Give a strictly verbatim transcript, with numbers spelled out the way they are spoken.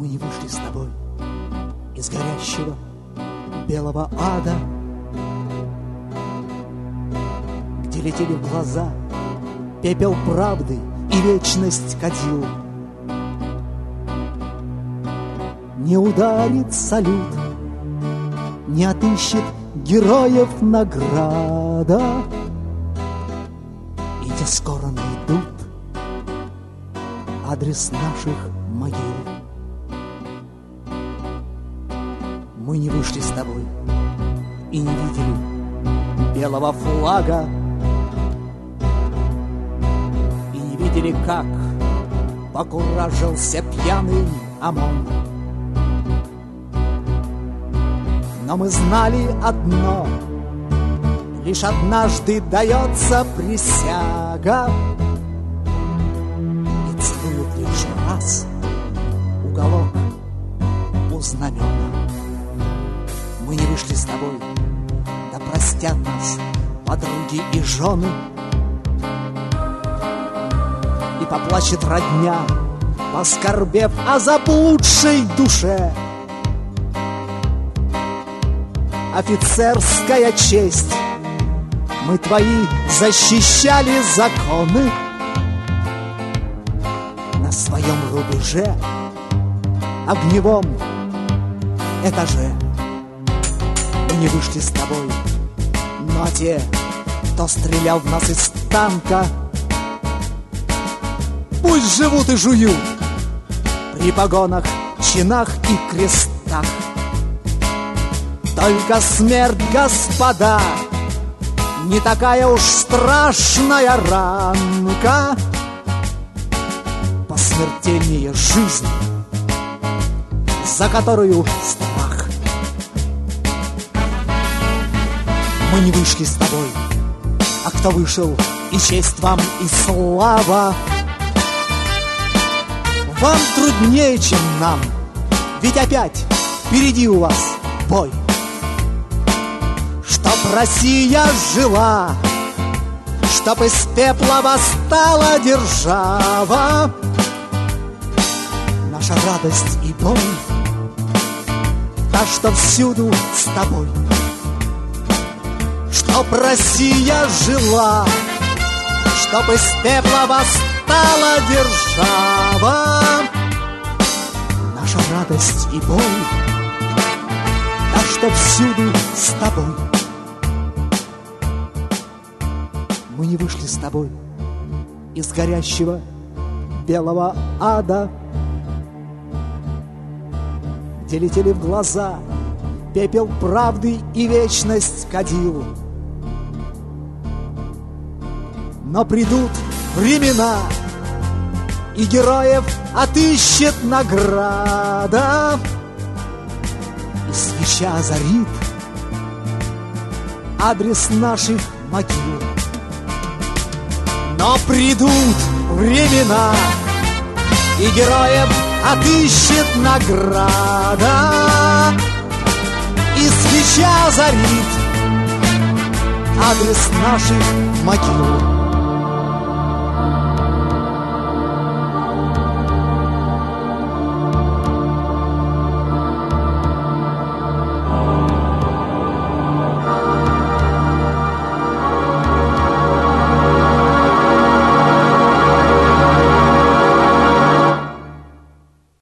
Мы не вышли с тобой из горящего белого ада, где летели в глаза пепел правды и вечность кадил. Не ударит салют, не отыщет героев награда, и те скоро найдут адрес наших могил. Мы не вышли с тобой и не видели белого флага, и не видели, как покуражился пьяный ОМОН. Но мы знали одно: лишь однажды дается присяга, и целуют лишь раз уголок у знамена. Мы не вышли с тобой, да простят нас подруги и жены, и поплачет родня, поскорбев о заблудшей душе. Офицерская честь, мы твои защищали законы на своем рубеже, огневом этаже. Мы не вышли с тобой, но те, кто стрелял в нас из танка, пусть живут и жуют при погонах, чинах и крестах. Только смерть, господа, не такая уж страшная ранка, посмертельнее жизнь, за которую страх. Мы не вышли с тобой, а кто вышел, и честь вам, и слава. Вам труднее, чем нам, ведь опять впереди у вас бой. Чтоб Россия жила, чтоб из пепла восстала держава, наша радость и боль, та, что всюду с тобой. Чтоб Россия жила, чтоб из пепла восстала держава, наша радость и боль, та, что всюду с тобой. Мы не вышли с тобой из горящего белого ада, где летели в глаза пепел правды и вечность кадил. Но придут времена, и героев отыщет награда, и свеча озарит адрес наших могил. Но придут времена, и героев отыщет награда, и свеча озарит адрес наших могил.